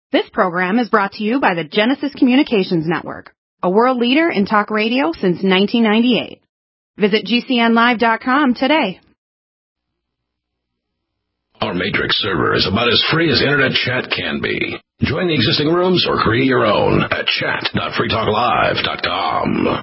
This program is brought to you by the Genesis Communications Network, a world leader in talk radio since 1998. Visit GCNlive.com today. Our Matrix server is about as free as internet chat can be. Join the existing rooms or create your own at chat.freetalklive.com.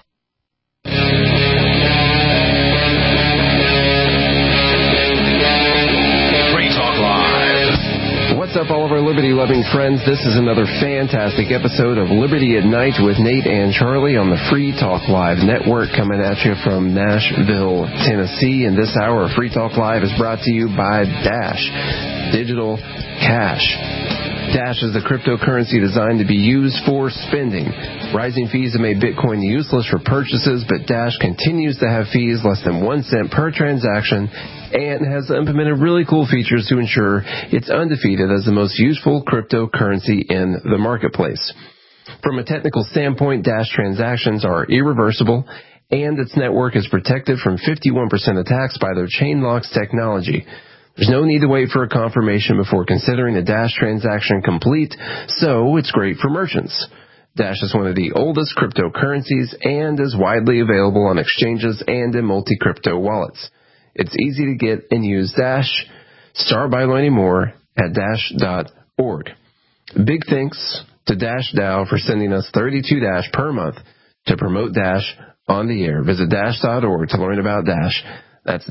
What's up, all of our liberty-loving friends? This is another fantastic episode of Liberty at Night with Nate and Charlie on the Free Talk Live network, coming at you from Nashville, Tennessee. And this hour of Free Talk Live is brought to you by Dash Digital Cash. Dash is a cryptocurrency designed to be used for spending. Rising fees have made Bitcoin useless for purchases, but Dash continues to have fees less than 1 cent per transaction and has implemented really cool features to ensure it's undefeated as the most useful cryptocurrency in the marketplace. From a technical standpoint, Dash transactions are irreversible, and its network is protected from 51% attacks by their Chainlocks technology. There's no need to wait for a confirmation before considering a Dash transaction complete, so it's great for merchants. Dash is one of the oldest cryptocurrencies and is widely available on exchanges and in multi-crypto wallets. It's easy to get and use Dash. Start by learning more at dash.org. Big thanks to Dash DAO for sending us 32 Dash per month to promote Dash on the air. Visit dash.org to learn about Dash. That's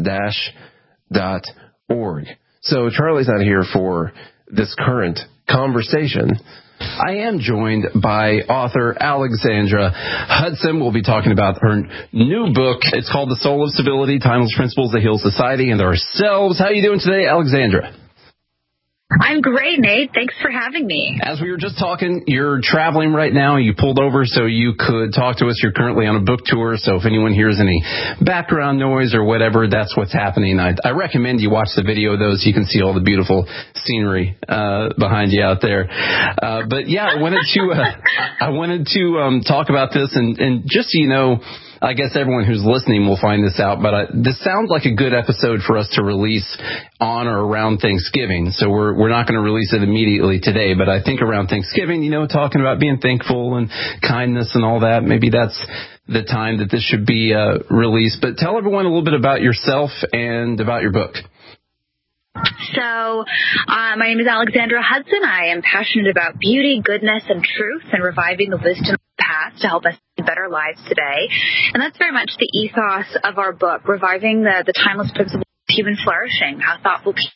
dash.org. So Charlie's not here for this current conversation. I am joined by author Alexandra Hudson. We'll be talking about her new book. It's called The Soul of Civility, Timeless Principles that Heal Society and Ourselves. How are you doing today, Alexandra? I'm great, Nate. Thanks for having me. As we were just talking, you're traveling right now. You pulled over so you could talk to us. You're currently on a book tour, so if anyone hears any background noise or whatever, that's what's happening. I recommend you watch the video, though, so you can see all the beautiful scenery behind you out there. But yeah, I wanted to talk about this, and just so you know, I guess everyone who's listening will find this out, but this sounds like a good episode for us to release on or around Thanksgiving. So we're not going to release it immediately today, but I think around Thanksgiving, talking about being thankful and kindness and all that, maybe that's the time that this should be released. But tell everyone a little bit about yourself and about your book. So, my name is Alexandra Hudson. I am passionate about beauty, goodness, and truth, and reviving the wisdom of the past to help us live better lives today. And that's very much the ethos of our book, reviving the timeless principles of human flourishing, how thoughtful people,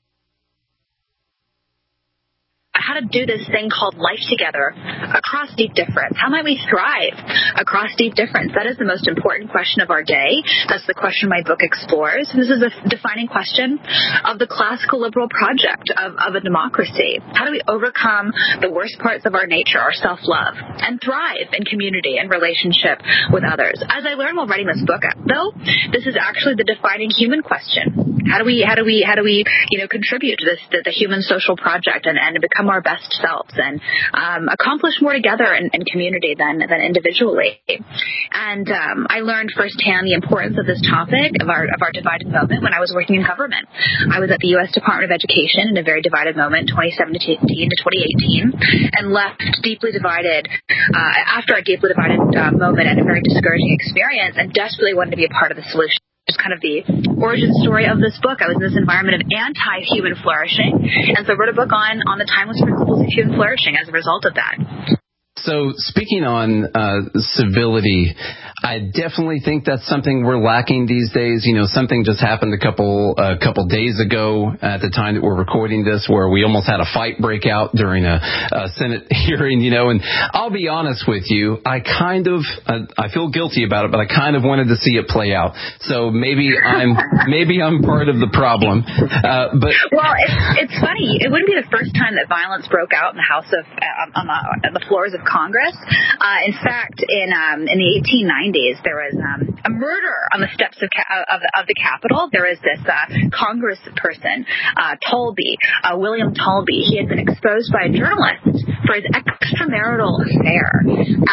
how to do this thing called life together across deep difference. How might we thrive across deep difference? That is the most important question of our day. That's the question my book explores. This is a defining question of the classical liberal project of a democracy. How do we overcome the worst parts of our nature, our self-love, and thrive in community and relationship with others? As I learned while writing this book, though, this is actually the defining human question. How do we contribute to the human social project and become our best selves and accomplish more together in community than individually? And I learned firsthand the importance of this topic of our divided moment when I was working in government. I was at the U.S. Department of Education in a very divided moment, 2017 to 2018, and left deeply divided after a deeply divided moment and a very discouraging experience, and desperately wanted to be a part of the solution. It's kind of the origin story of this book. I was in this environment of anti-human flourishing, and so I wrote a book on the timeless principles of human flourishing as a result of that. So speaking on civility, I definitely think that's something we're lacking these days. Something just happened a couple days ago at the time that we're recording this, where we almost had a fight break out during a Senate hearing. And I'll be honest with you, I feel guilty about it, but I kind of wanted to see it play out. So maybe I'm part of the problem. But it's funny. It wouldn't be the first time that violence broke out in the House of on the floors of Congress. In fact, in the 1890s, there was a murder on the steps of the Capitol. There was this congressperson, William Talby. He had been exposed by a journalist for his extramarital affair.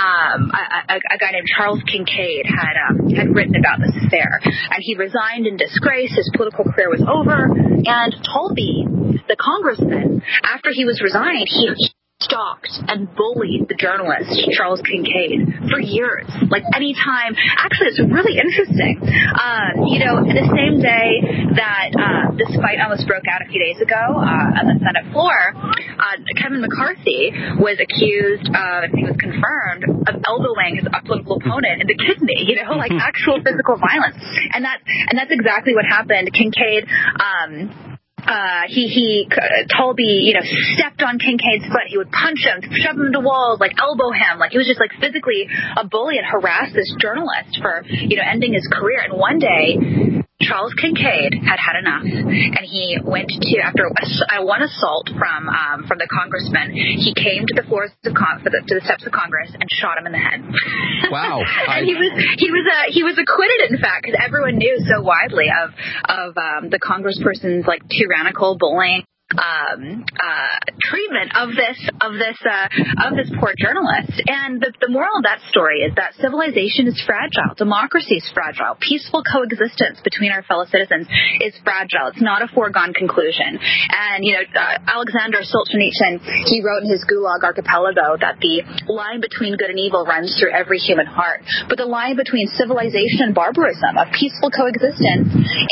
A guy named Charles Kincaid had written about this affair, and he resigned in disgrace. His political career was over, and Talby, the congressman, after he was resigned, he stalked and bullied the journalist Charles Kincaid for years. Like anytime, actually, it's really interesting. The same day that this fight almost broke out a few days ago on the Senate floor, Kevin McCarthy was accused of, I think it was confirmed, of elbowing his political opponent in the kidney. Like actual physical violence, and that's exactly what happened. Kincaid. He Talby, stepped on Kincaid's foot. He would punch him, shove him into walls, elbow him. He was just physically a bully and harassed this journalist for, ending his career. And one day, Charles Kincaid had enough, and he went to, after one assault from the congressman, he came to the floors of to the steps of Congress and shot him in the head. Wow! And he was acquitted, in fact, because everyone knew so widely of the congressperson's tyrannical bullying treatment of this poor journalist. And the moral of that story is that civilization is fragile, democracy is fragile, peaceful coexistence between our fellow citizens is fragile. It's not a foregone conclusion. And Alexander Solzhenitsyn, he wrote in his Gulag Archipelago that the line between good and evil runs through every human heart, but the line between civilization and barbarism, of peaceful coexistence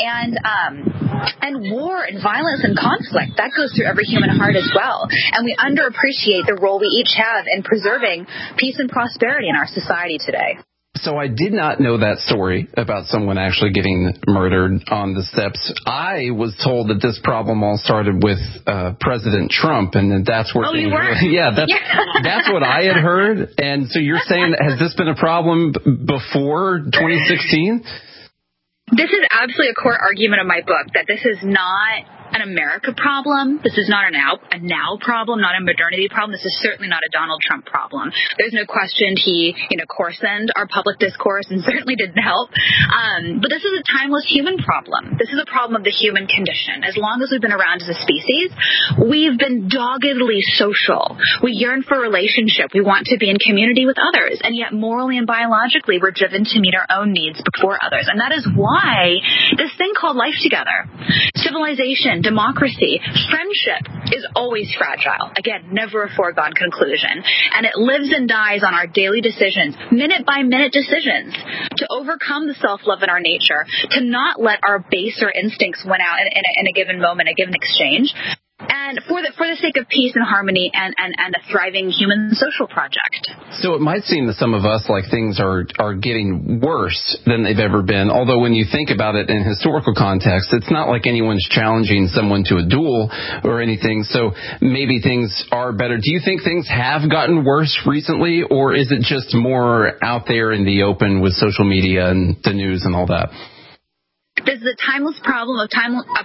and war and violence and conflict, that goes through every human heart as well. And we underappreciate the role we each have in preserving peace and prosperity in our society today. So I did not know that story about someone actually getting murdered on the steps. I was told that this problem all started with President Trump, and that's where things were? That's what I had heard. And so you're saying, has this been a problem before 2016? This is absolutely a core argument of my book, that this is not an America problem. This is not a now problem, not a modernity problem. This is certainly not a Donald Trump problem. There's no question he, coarsened our public discourse and certainly didn't help. But this is a timeless human problem. This is a problem of the human condition. As long as we've been around as a species, we've been doggedly social. We yearn for relationship. We want to be in community with others. And yet morally and biologically, we're driven to meet our own needs before others. And that is why this thing called life together, civilization, democracy, friendship is always fragile. Again, never a foregone conclusion. And it lives and dies on our daily decisions, minute by minute decisions, to overcome the self-love in our nature, to not let our baser instincts win out in a given moment, a given exchange. And for the sake of peace and harmony and a thriving human social project. So it might seem to some of us like things are getting worse than they've ever been. Although when you think about it in historical context, it's not like anyone's challenging someone to a duel or anything. So maybe things are better. Do you think things have gotten worse recently, or is it just more out there in the open with social media and the news and all that? This is a timeless problem of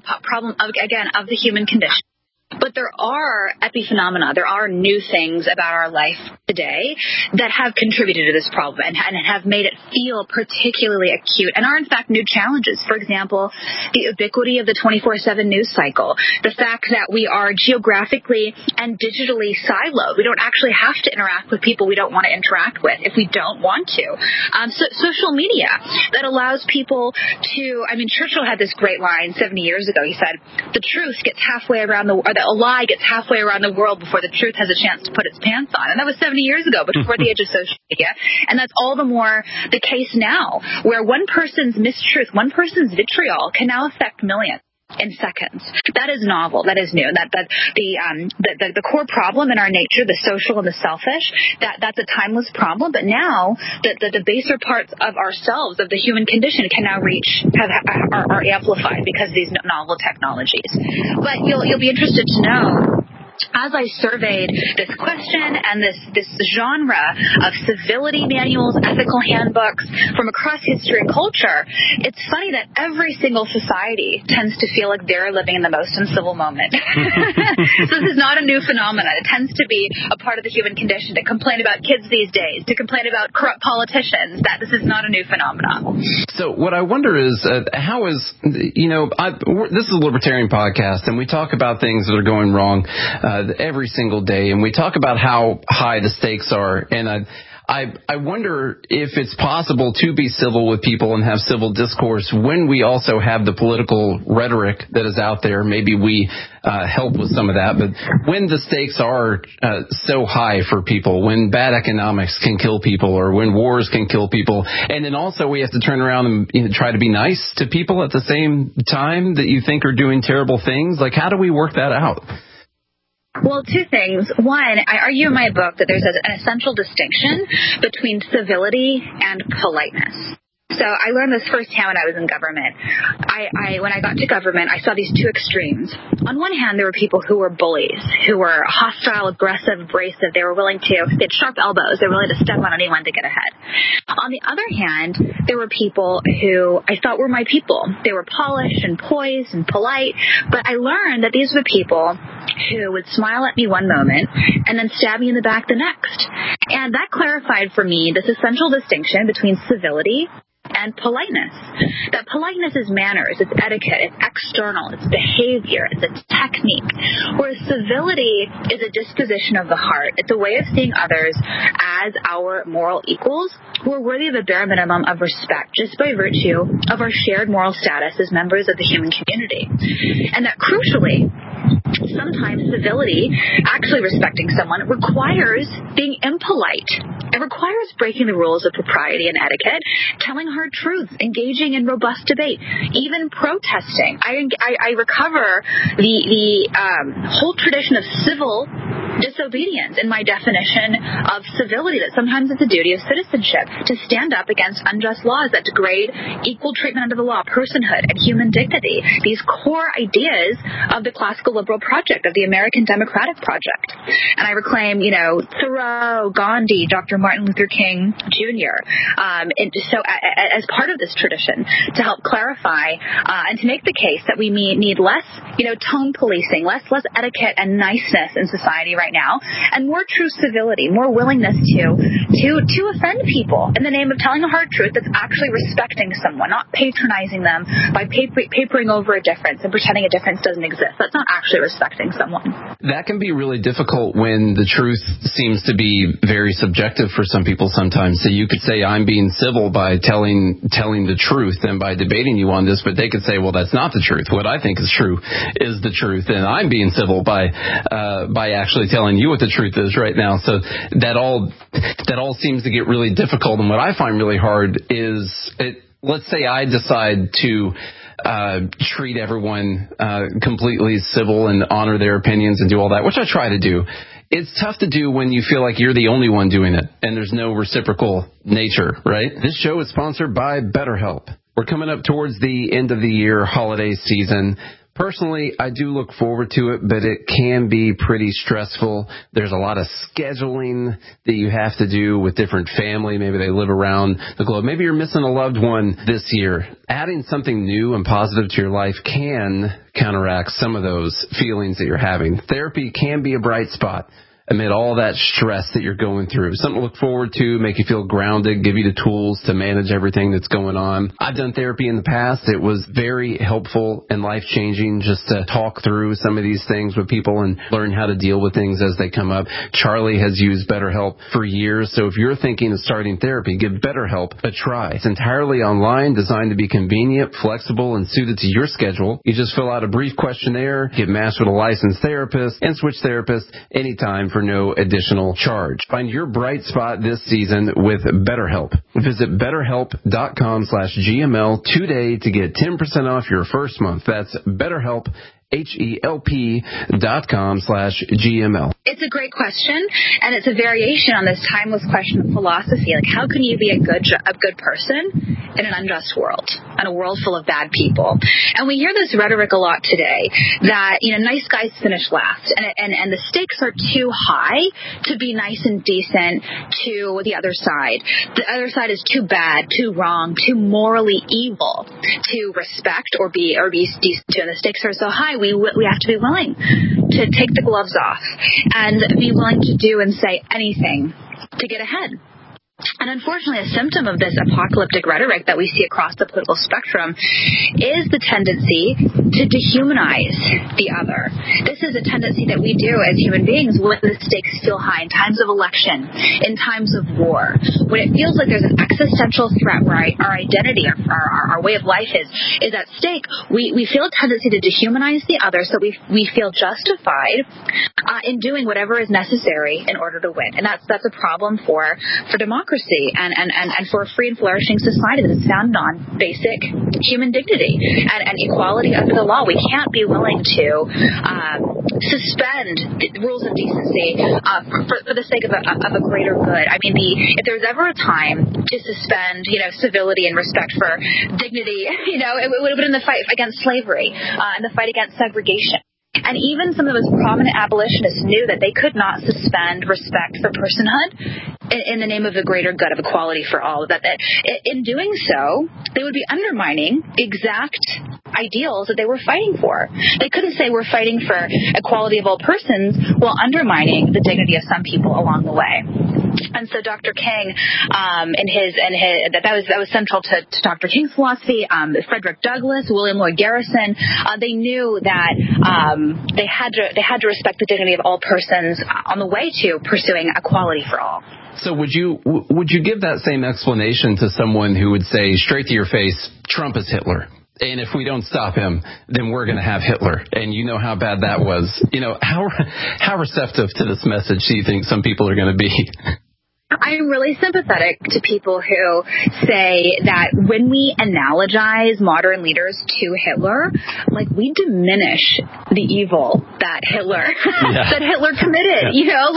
the human condition. But there are epiphenomena, there are new things about our life today that have contributed to this problem and have made it feel particularly acute and are in fact new challenges. For example, the ubiquity of the 24/7 news cycle, the fact that we are geographically and digitally siloed. We don't actually have to interact with people we don't want to interact with if we don't want to. So social media that allows people to, Churchill had this great line 70 years ago. He said, the truth gets halfway around a lie gets halfway around the world before the truth has a chance to put its pants on. And that was 70 years ago, before the age of social media. And that's all the more the case now, where one person's mistruth, one person's vitriol can now affect millions in seconds. That is novel. That is new. The core problem in our nature, the social and the selfish, that's a timeless problem. But now the baser parts of ourselves, of the human condition, can now are amplified because of these novel technologies. But you'll be interested to know, as I surveyed this question and this genre of civility manuals, ethical handbooks from across history and culture, it's funny that every single society tends to feel like they're living in the most uncivil moment. So this is not a new phenomenon. It tends to be a part of the human condition to complain about kids these days, to complain about corrupt politicians. That this is not a new phenomenon. So what I wonder is, how is, this is a libertarian podcast, and we talk about things that are going wrong every single day, and we talk about how high the stakes are, and I wonder if it's possible to be civil with people and have civil discourse when we also have the political rhetoric that is out there. Maybe we help with some of that. But when the stakes are so high for people, when bad economics can kill people or when wars can kill people, and then also we have to turn around and try to be nice to people at the same time that you think are doing terrible things, like how do we work that out? Well, two things. One, I argue in my book that there's an essential distinction between civility and politeness. So I learned this firsthand when I was in government. When I got to government, I saw these two extremes. On one hand, there were people who were bullies, who were hostile, aggressive, abrasive. They had sharp elbows. They were willing to step on anyone to get ahead. On the other hand, there were people who I thought were my people. They were polished and poised and polite, but I learned that these were people who would smile at me one moment and then stab me in the back the next. And that clarified for me this essential distinction between civility and politeness. That politeness is manners, it's etiquette, it's external, it's behavior, it's a technique. Whereas civility is a disposition of the heart. It's a way of seeing others as our moral equals who are worthy of a bare minimum of respect just by virtue of our shared moral status as members of the human community. And that crucially, sometimes civility, actually respecting someone, requires being impolite. It requires breaking the rules of propriety and etiquette, telling hard truths, engaging in robust debate, even protesting. I recover the whole tradition of civil disobedience in my definition of civility, that sometimes it's a duty of citizenship to stand up against unjust laws that degrade equal treatment under the law, personhood, and human dignity. These core ideas of the classical liberal project, of the American democratic project. And I reclaim, Thoreau, Gandhi, Dr. Martin Luther King Jr. So as part of this tradition to help clarify and to make the case that we need less, tone policing, less etiquette and niceness in society right now, and more true civility, more willingness to offend people in the name of telling a hard truth that's actually respecting someone, not patronizing them by papering over a difference and pretending a difference doesn't exist. That's not actually respecting someone. That can be really difficult when the truth seems to be very subjective for some people sometimes. So you could say, I'm being civil by telling the truth and by debating you on this, but they could say, well, that's not the truth. What I think is true is the truth, and I'm being civil by actually telling you what the truth is right now. So that all seems to get really difficult. And what I find really hard is, let's say I decide to treat everyone completely civil and honor their opinions and do all that, which I try to do. It's tough to do when you feel like you're the only one doing it and there's no reciprocal nature, right? This show is sponsored by BetterHelp. We're coming up towards the end of the year holiday season. Personally, I do look forward to it, but it can be pretty stressful. There's a lot of scheduling that you have to do with different family. Maybe they live around the globe. Maybe you're missing a loved one this year. Adding something new and positive to your life can counteract some of those feelings that you're having. Therapy can be a bright spot amid all that stress that you're going through. Something to look forward to, make you feel grounded, give you the tools to manage everything that's going on. I've done therapy in the past. It was very helpful and life-changing just to talk through some of these things with people and learn how to deal with things as they come up. Charlie has used BetterHelp for years, so if you're thinking of starting therapy, give BetterHelp a try. It's entirely online, designed to be convenient, flexible, and suited to your schedule. You just fill out a brief questionnaire, get matched with a licensed therapist, and switch therapists anytime for no additional charge. Find your bright spot this season with BetterHelp. Visit BetterHelp.com/GML today to get 10% off your first month. That's BetterHelp, HELP.com/GML. It's a great question, and it's a variation on this timeless question of philosophy. Like, how can you be a good person in an unjust world, in a world full of bad people? And we hear this rhetoric a lot today that, nice guys finish last, and the stakes are too high to be nice and decent to the other side. The other side is too bad, too wrong, too morally evil to respect or be decent to, and the stakes are so high. We have to be willing to take the gloves off and be willing to do and say anything to get ahead. And unfortunately, a symptom of this apocalyptic rhetoric that we see across the political spectrum is the tendency to dehumanize the other. This is a tendency that we do as human beings when the stakes feel high, in times of election, in times of war, when it feels like there's an existential threat where our identity, our way of life is at stake. We feel a tendency to dehumanize the other, so we feel justified in doing whatever is necessary in order to win. And that's a problem for democracy and for a free and flourishing society that is founded on basic human dignity and equality under the law. We can't be willing to suspend the rules of decency for the sake of a greater good. I mean, if there's ever a time to suspend, civility and respect for dignity, it would have been in the fight against slavery and the fight against segregation. And even some of those prominent abolitionists knew that they could not suspend respect for personhood in the name of the greater good of equality for all. That in doing so, they would be undermining the exact ideals that they were fighting for. They couldn't say we're fighting for equality of all persons while undermining the dignity of some people along the way. And so Dr. King, that was central to Dr. King's philosophy. Frederick Douglass, William Lloyd Garrison, they knew that they had to respect the dignity of all persons on the way to pursuing equality for all. So would you give that same explanation to someone who would say straight to your face, Trump is Hitler? And if we don't stop him, then we're going to have Hitler. And you know how bad that was. How receptive to this message do you think some people are going to be? I'm really sympathetic to people who say that when we analogize modern leaders to Hitler, we diminish the evil that Hitler committed.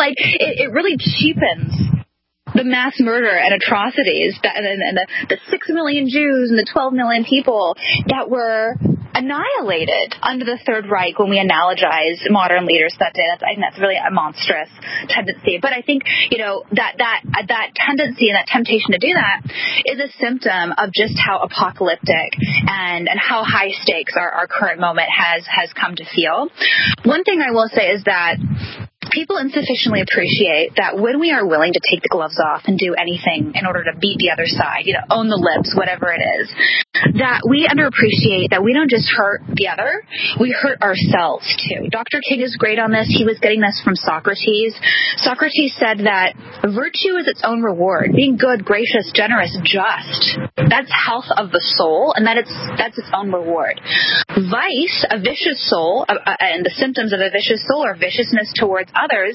It really cheapens the mass murder and atrocities and the 6 million Jews and the 12 million people that were annihilated under the Third Reich when we analogize modern leaders that day. I think that's really a monstrous tendency. But I think, that tendency and that temptation to do that is a symptom of just how apocalyptic and how high stakes our current moment has come to feel. One thing I will say is that people insufficiently appreciate that when we are willing to take the gloves off and do anything in order to beat the other side, own the libs, whatever it is, that we underappreciate that we don't just hurt the other, we hurt ourselves too. Dr. King is great on this. He was getting this from Socrates. Socrates said that virtue is its own reward. Being good, gracious, generous, just. That's health of the soul, and that's its own reward. Vice, a vicious soul, and the symptoms of a vicious soul are viciousness towards others,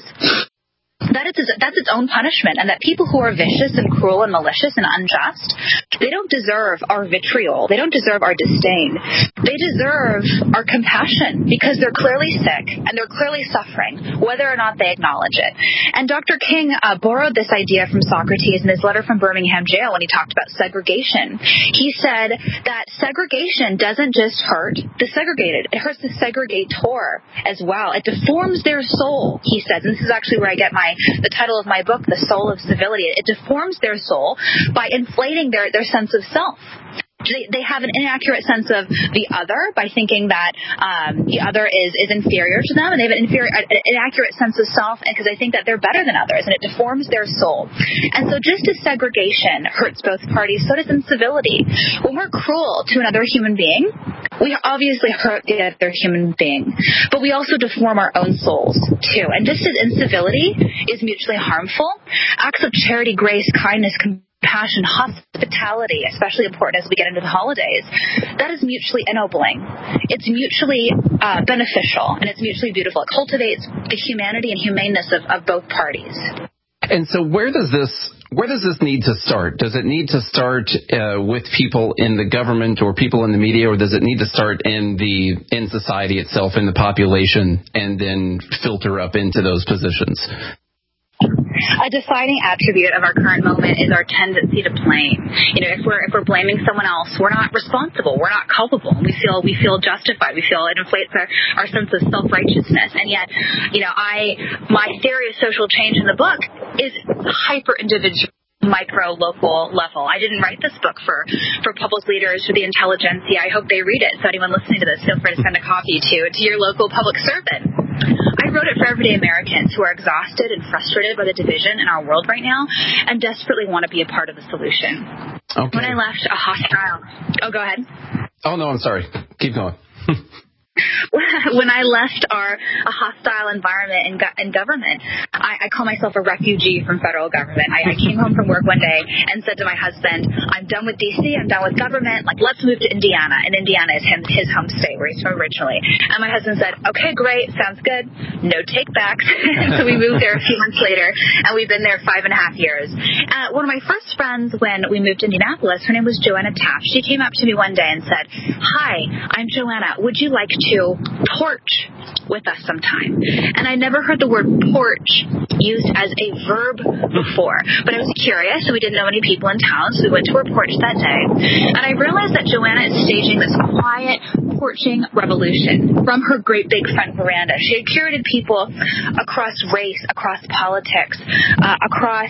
that's its own punishment, and that people who are vicious and cruel and malicious and unjust, they don't deserve our vitriol. They don't deserve our disdain. They deserve our compassion because they're clearly sick and they're clearly suffering, whether or not they acknowledge it. And Dr. King borrowed this idea from Socrates in his letter from Birmingham jail when he talked about segregation. He said that segregation doesn't just hurt the segregated. It hurts the segregator as well. It deforms their soul, he says. And this is actually where I get the title of my book, The Soul of Civility. It deforms their soul by inflating their sense of self. They have an inaccurate sense of the other by thinking that the other is inferior to them, and they have an inaccurate sense of self because they think that they're better than others, and it deforms their soul. And so just as segregation hurts both parties, so does incivility. When we're cruel to another human being, we obviously hurt the other human being, but we also deform our own souls too. And just as incivility is mutually harmful, acts of charity, grace, kindness, compassion, hospitality, especially important as we get into the holidays, that is mutually ennobling. It's mutually beneficial, and it's mutually beautiful. It cultivates the humanity and humaneness of both parties. And so where does this need to start? Does it need to start with people in the government or people in the media, or does it need to start in society itself, in the population, and then filter up into those positions? A defining attribute of our current moment is our tendency to blame. If we're blaming someone else, we're not responsible. We're not culpable. We feel justified. We feel it inflates our sense of self-righteousness. And yet, my theory of social change in the book is hyper-individual, micro-local level. I didn't write this book for public leaders, for the intelligentsia. I hope they read it. So anyone listening to this, feel free to send a copy to your local public servant. I wrote it for everyday Americans who are exhausted and frustrated by the division in our world right now and desperately want to be a part of the solution. Okay. When I left a hostile... Oh, go ahead. Oh, no, I'm sorry. Keep going. When I left a hostile environment in government, I call myself a refugee from federal government. I came home from work one day and said to my husband, I'm done with D.C., I'm done with government, like, let's move to Indiana. And Indiana is his home state where he's from originally. And my husband said, okay, great, sounds good, no take-backs. And so we moved there a few months later, and we've been there 5.5 years. One of my first friends when we moved to Indianapolis, her name was Joanna Taft. She came up to me one day and said, hi, I'm Joanna, would you like to porch with us sometime? And I never heard the word porch used as a verb before, but I was curious, and we didn't know any people in town, so we went to her porch that day, and I realized that Joanna is staging this quiet porching revolution from her great big front veranda. She had curated people across race, across politics, across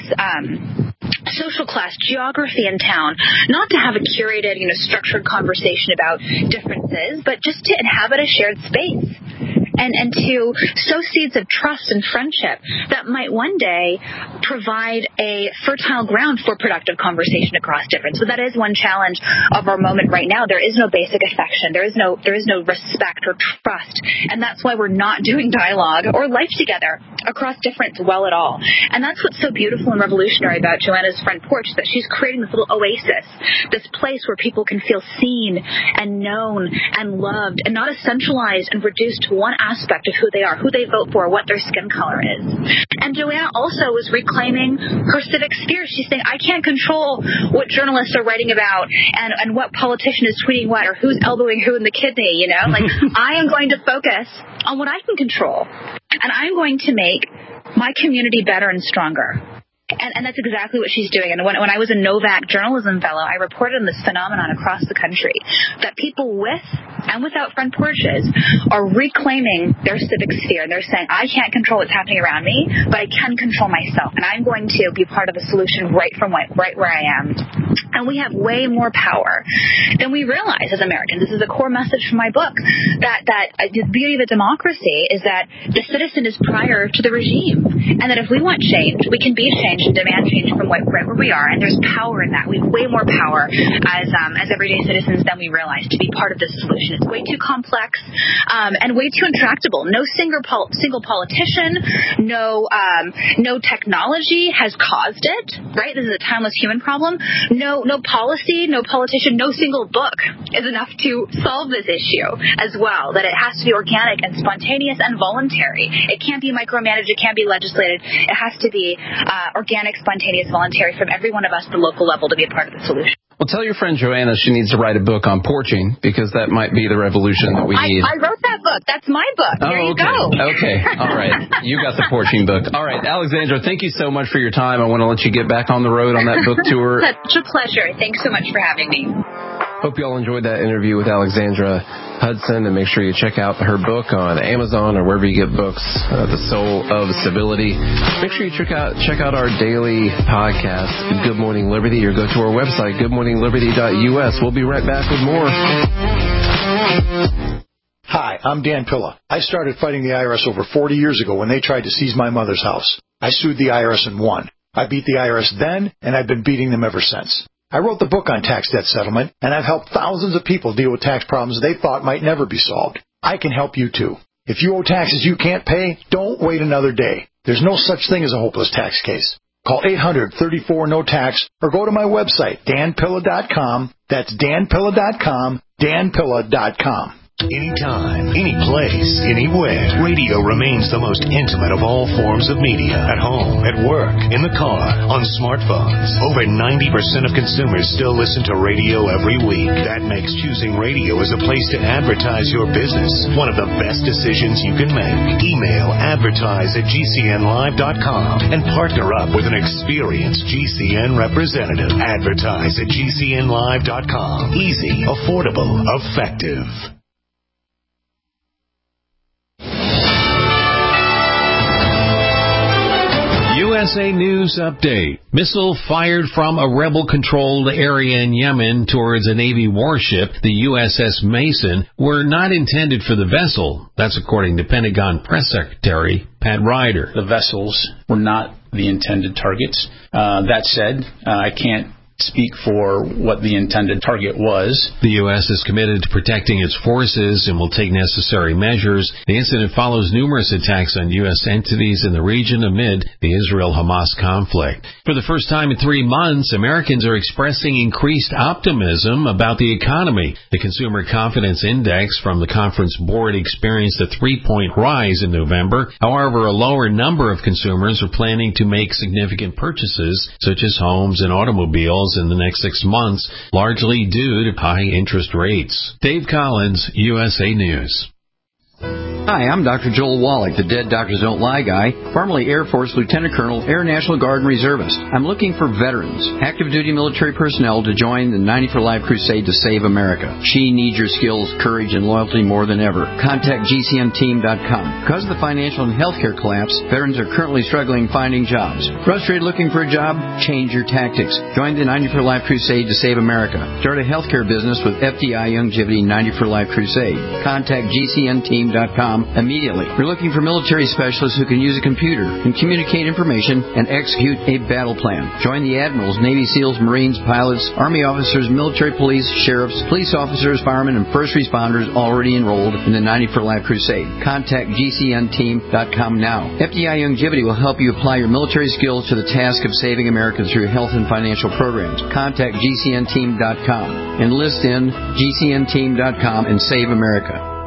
social class, geography in town, not to have a curated, structured conversation about differences, but just to inhabit a shared space and to sow seeds of trust and friendship that might one day provide a fertile ground for productive conversation across difference. So that is one challenge of our moment right now. There is no basic affection. There is no respect or trust. And that's why we're not doing dialogue or life together across difference well at all. And that's what's so beautiful and revolutionary about Joanna's front porch, that she's creating this little oasis, this place where people can feel seen and known and loved and not essentialized and reduced to one aspect of who they are, who they vote for, what their skin color is. And Joanna also was reclaiming her civic sphere. She's saying, I can't control what journalists are writing about and what politician is tweeting what or who's elbowing who in the kidney, Like, I am going to focus on what I can control. And I'm going to make my community better and stronger. And that's exactly what she's doing. And when I was a Novak journalism fellow, I reported on this phenomenon across the country, that people with and without front porches are reclaiming their civic sphere. And they're saying, I can't control what's happening around me, but I can control myself. And I'm going to be part of the solution right where I am. And we have way more power than we realize as Americans. This is a core message from my book, that the beauty of a democracy is that the citizen is prior to the regime. And that if we want change, we can be changed and demand change from right where we are. And there's power in that. We have way more power as everyday citizens than we realize to be part of this solution. It's way too complex and way too intractable. No single politician, no technology has caused it, right? This is a timeless human problem. No policy, no politician, no single book is enough to solve this issue as well, that it has to be organic and spontaneous and voluntary. It can't be micromanaged. It can't be legislated. It has to be organic, spontaneous, voluntary from every one of us at the local level to be a part of the solution. Well, tell your friend Joanna she needs to write a book on porching, because that might be the revolution that we need. I wrote that book. That's my book. There you go. Okay. All right. You got the porching book. All right. Alexandra, thank you so much for your time. I want to let you get back on the road on that book tour. Such a pleasure. Thanks so much for having me. Hope you all enjoyed that interview with Alexandra Hudson, and make sure you check out her book on Amazon or wherever you get books, The Soul of Civility. Make sure you check out our daily podcast, Good Morning Liberty, or go to our website, goodmorningliberty.us. We'll be right back with more. Hi, I'm Dan Pilla. I started fighting the IRS over 40 years ago when they tried to seize my mother's house. I sued the IRS and won. I beat the IRS then, and I've been beating them ever since. I wrote the book on tax debt settlement, and I've helped thousands of people deal with tax problems they thought might never be solved. I can help you too. If you owe taxes you can't pay, don't wait another day. There's no such thing as a hopeless tax case. Call 800-34-NO-TAX or go to my website, danpilla.com. That's danpilla.com, danpilla.com. Anytime, any place, anywhere. Radio remains the most intimate of all forms of media. At home, at work, in the car, on smartphones. Over 90% of consumers still listen to radio every week. That makes choosing radio as a place to advertise your business one of the best decisions you can make. Email advertise@gcnlive.com and partner up with an experienced GCN representative. Advertise at gcnlive.com. Easy, affordable, effective. USA News Update. Missile fired from a rebel-controlled area in Yemen towards a Navy warship, the USS Mason, were not intended for the vessel. That's according to Pentagon Press Secretary Pat Ryder. The vessels were not the intended targets. That said, I can't speak for what the intended target was. The U.S. is committed to protecting its forces and will take necessary measures. The incident follows numerous attacks on U.S. entities in the region amid the Israel-Hamas conflict. For the first time in 3 months, Americans are expressing increased optimism about the economy. The Consumer Confidence Index from the Conference Board experienced a 3-point rise in November. However, a lower number of consumers are planning to make significant purchases, such as homes and automobiles, in the next 6 months, largely due to high interest rates. Dave Collins, USA News. Hi, I'm Dr. Joel Wallach, the Dead Doctors Don't Lie guy, formerly Air Force Lieutenant Colonel, Air National Guard and Reservist. I'm looking for veterans, active duty military personnel to join the 90 for Life crusade to save America. She needs your skills, courage, and loyalty more than ever. Contact GCNteam.com. Because of the financial and healthcare collapse, veterans are currently struggling finding jobs. Frustrated looking for a job? Change your tactics. Join the 90 for Life crusade to save America. Start a healthcare business with FDI Youngevity 90 for Life crusade. Contact GCNteam.com immediately. We're looking for military specialists who can use a computer and communicate information and execute a battle plan. Join the admirals, Navy SEALs, Marines, pilots, Army officers, military police, sheriffs, police officers, firemen, and first responders already enrolled in the 90 for Life crusade. Contact GCNteam.com now. FDI Youngevity will help you apply your military skills to the task of saving America through health and financial programs. Contact GCNteam.com. Enlist in GCNteam.com and save America.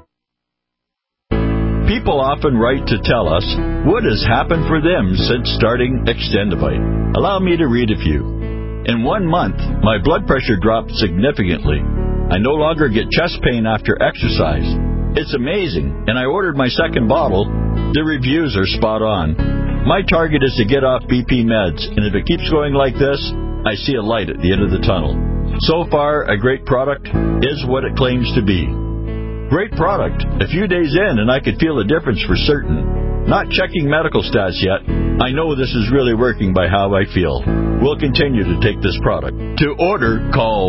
People often write to tell us what has happened for them since starting Extendivite. Allow me to read a few. In 1 month, my blood pressure dropped significantly. I no longer get chest pain after exercise. It's amazing, and I ordered my second bottle. The reviews are spot on. My target is to get off BP meds, and if it keeps going like this, I see a light at the end of the tunnel. So far, a great product is what it claims to be. Great product. A few days in, and I could feel a difference for certain. Not checking medical stats yet. I know this is really working by how I feel. We'll continue to take this product. To order, call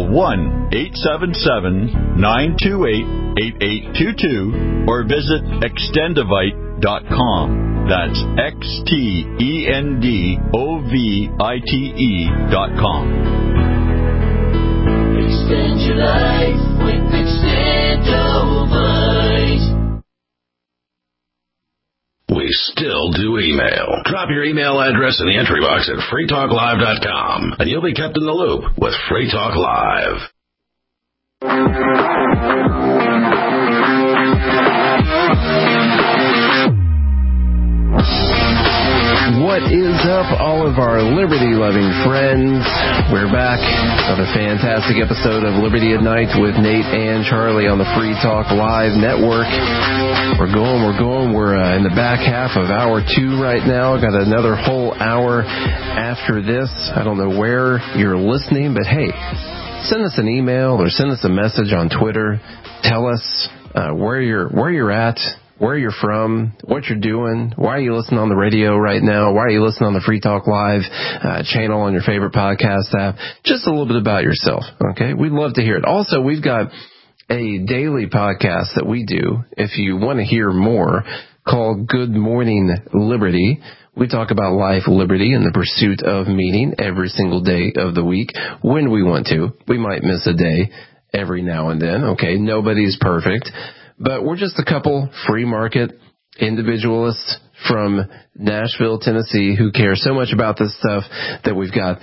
1-877-928-8822 or visit Extendivite.com. That's XTENDOVITE.com. Extend your life with Extendivite. We still do email. Drop your email address in the entry box at freetalklive.com, and you'll be kept in the loop with Free Talk Live. What is up, all of our liberty-loving friends? We're back. Another fantastic episode of Liberty at Night with Nate and Charlie on the Free Talk Live Network. We're going. We're in the back half of hour 2 right now. Got another whole hour after this. I don't know where you're listening, but hey, send us an email or send us a message on Twitter. Tell us where you're at, where you're from, what you're doing, why are you listening on the radio right now, why are you listening on the Free Talk Live channel on your favorite podcast app. Just a little bit about yourself, okay? We'd love to hear it. Also, we've got a daily podcast that we do, if you want to hear more, called Good Morning Liberty. We talk about life, liberty, and the pursuit of meaning every single day of the week when we want to. We might miss a day every now and then, okay? Nobody's perfect. But we're just a couple free market individualists from Nashville, Tennessee, who care so much about this stuff that we've got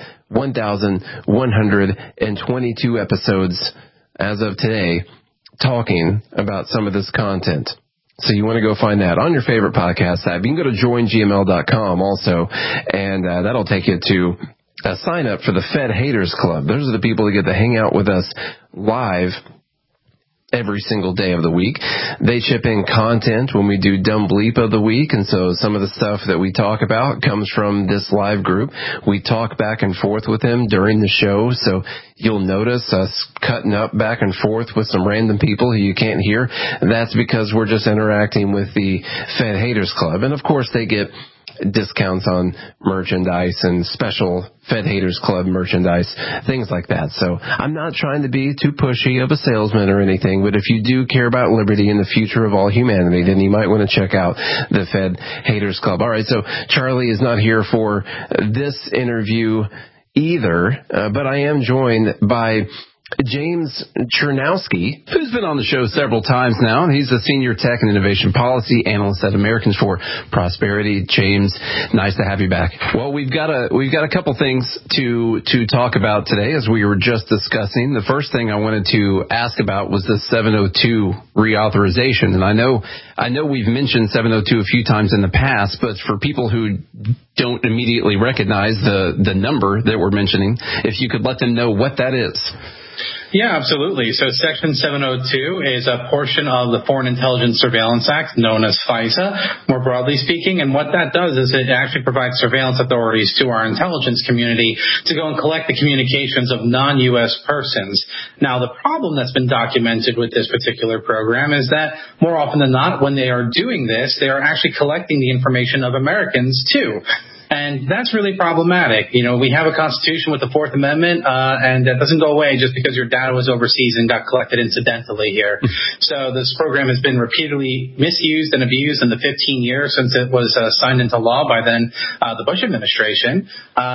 1,122 episodes as of today talking about some of this content. So you want to go find that on your favorite podcast app. You can go to joingml.com also, and that'll take you to sign up for the Fed Haters Club. Those are the people that get to hang out with us live every single day of the week. They chip in content when we do Dumb Bleep of the week, and so some of the stuff that we talk about comes from this live group. We talk back and forth with them during the show, so you'll notice us cutting up back and forth with some random people who you can't hear. That's because we're just interacting with the Fed Haters Club, and of course they get discounts on merchandise and special Fed Haters Club merchandise, things like that. So I'm not trying to be too pushy of a salesman or anything, but if you do care about liberty and the future of all humanity, then you might want to check out the Fed Haters Club. All right, so Charlie is not here for this interview either, but I am joined by James Chernowski, who's been on the show several times now. He's a senior tech and innovation policy analyst at Americans for Prosperity. James, nice to have you back. Well, we've got a couple things to talk about today, as we were just discussing. The first thing I wanted to ask about was the 702 reauthorization, and I know we've mentioned 702 a few times in the past, but for people who don't immediately recognize the number that we're mentioning, if you could let them know what that is. Yeah, absolutely. So Section 702 is a portion of the Foreign Intelligence Surveillance Act, known as FISA, more broadly speaking. And what that does is it actually provides surveillance authorities to our intelligence community to go and collect the communications of non-U.S. persons. Now, the problem that's been documented with this particular program is that more often than not, when they are doing this, they are actually collecting the information of Americans, too. And that's really problematic. You know, we have a Constitution with the Fourth Amendment, and that doesn't go away just because your data was overseas and got collected incidentally here. So this program has been repeatedly misused and abused in the 15 years since it was signed into law by then the Bush administration.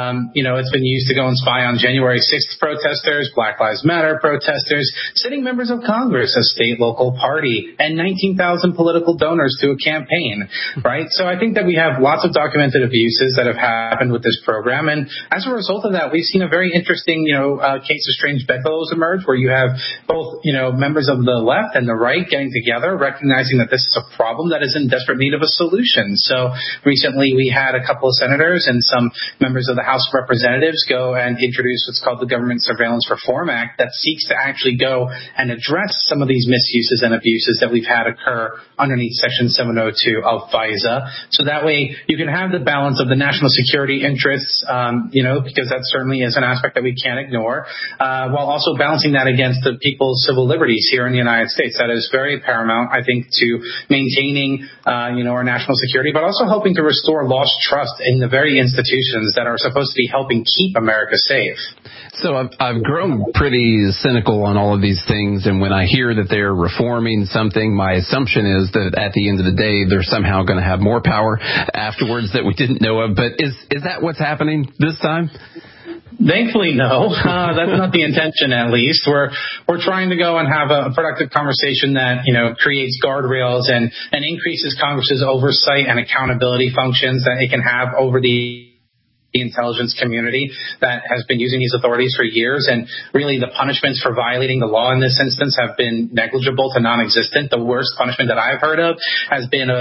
It's been used to go and spy on January 6th protesters, Black Lives Matter protesters, sitting members of Congress, a state, local party, and 19,000 political donors to a campaign, right? So I think that we have lots of documented abuses that have happened with this program. And as a result of that, we've seen a very interesting, case of strange bedfellows emerge where you have both, members of the left and the right getting together, recognizing that this is a problem that is in desperate need of a solution. So recently we had a couple of senators and some members of the House of Representatives go and introduce what's called the Government Surveillance Reform Act that seeks to actually go and address some of these misuses and abuses that we've had occur underneath Section 702 of FISA. So that way you can have the balance of the national security interests, because that certainly is an aspect that we can't ignore, while also balancing that against the people's civil liberties here in the United States. That is very paramount, I think, to maintaining, our national security, but also helping to restore lost trust in the very institutions that are supposed to be helping keep America safe. So I've grown pretty cynical on all of these things, and when I hear that they're reforming something, my assumption is that at the end of the day, they're somehow going to have more power afterwards that we didn't know of. But is that what's happening this time? Thankfully, no. That's not the intention, at least. We're trying to go and have a productive conversation that, creates guardrails and increases Congress's oversight and accountability functions that it can have over the intelligence community that has been using these authorities for years. And really the punishments for violating the law in this instance have been negligible to non-existent. The worst punishment that I've heard of has been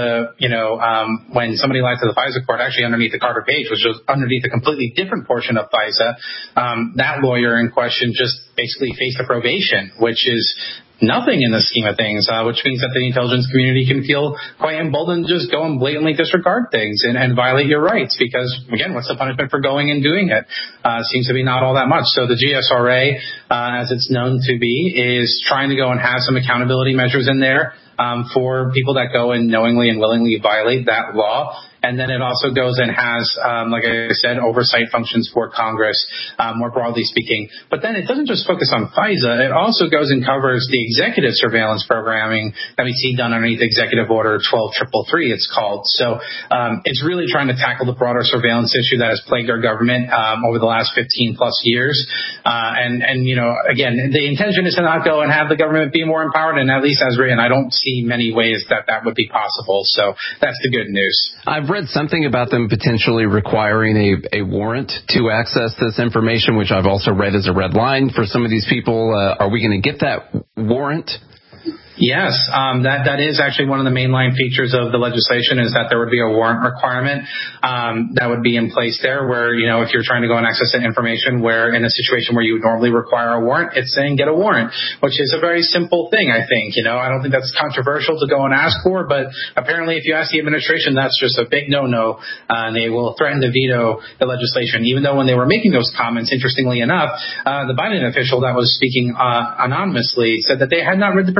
when somebody lied to the FISA court, actually underneath the Carter Page, which was underneath a completely different portion of FISA. That lawyer in question just basically faced a probation, which is nothing in the scheme of things, which means that the intelligence community can feel quite emboldened to just go and blatantly disregard things and violate your rights because, again, what's the punishment for going and doing it? Seems to be not all that much. So the GSRA, as it's known to be, is trying to go and have some accountability measures in there for people that go and knowingly and willingly violate that law. And then it also goes and has, like I said, oversight functions for Congress, more broadly speaking. But then it doesn't just focus on FISA. It also goes and covers the executive surveillance programming that we see done underneath Executive Order 12333, it's called. So it's really trying to tackle the broader surveillance issue that has plagued our government over the last 15 plus years. And again, the intention is to not go and have the government be more empowered. And at least as written, I don't see many ways that would be possible. So that's the good news. I've read something about them potentially requiring a warrant to access this information, which I've also read as a red line for some of these people. Are we going to get that warrant? Yes, that is actually one of the mainline features of the legislation is that there would be a warrant requirement that would be in place there where, if you're trying to go and access that information where in a situation where you would normally require a warrant, it's saying get a warrant, which is a very simple thing, I think. I don't think that's controversial to go and ask for, but apparently if you ask the administration, that's just a big no-no, and they will threaten to veto the legislation, even though when they were making those comments, interestingly enough, the Biden official that was speaking anonymously said that they had not read the proposals.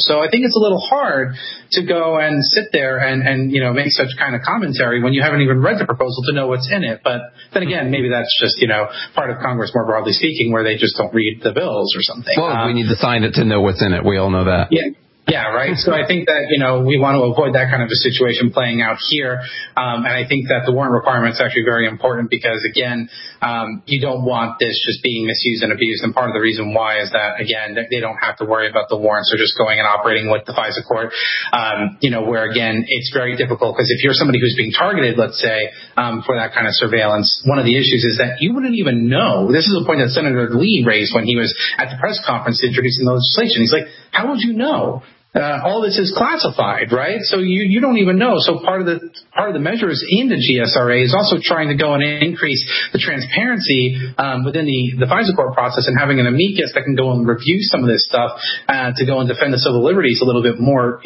So I think it's a little hard to go and sit there and make such kind of commentary when you haven't even read the proposal to know what's in it. But then again, maybe that's just, part of Congress, more broadly speaking, where they just don't read the bills or something. Well, we need to sign it to know what's in it. We all know that. Yeah, right. So I think that, we want to avoid that kind of a situation playing out here. And I think that the warrant requirement is actually very important because, again, you don't want this just being misused and abused. And part of the reason why is that, again, they don't have to worry about the warrants. They're just going and operating with the FISA court, where, again, it's very difficult because if you're somebody who's being targeted, let's say, for that kind of surveillance, one of the issues is that you wouldn't even know. This is a point that Senator Lee raised when he was at the press conference introducing the legislation. He's like, how would you know? All this is classified, right? So you don't even know. So part of the measures in the GSRA is also trying to go and increase the transparency within the FISA court process and having an amicus that can go and review some of this stuff to go and defend the civil liberties a little bit more,